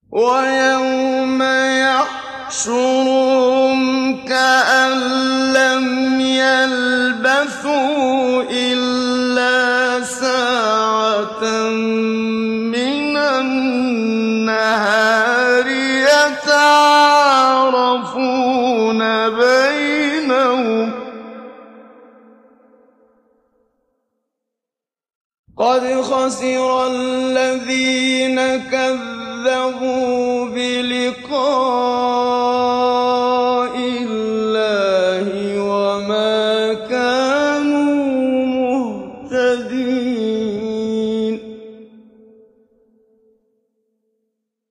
ويوم يحشرهم كأن لم يلبثوا إلا ساعة من النهار يتعارفون بينهم قد خسر الذين كذبوا بلقاء